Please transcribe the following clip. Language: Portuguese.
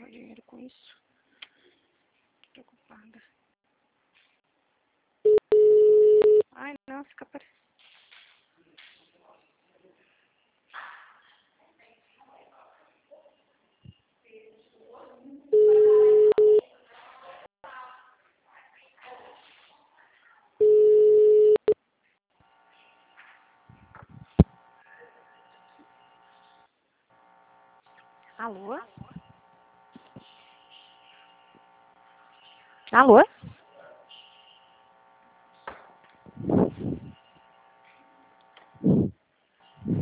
lavar dinheiro com isso. Tô preocupada. Ai, não, fica parecendo. Alô? Alô?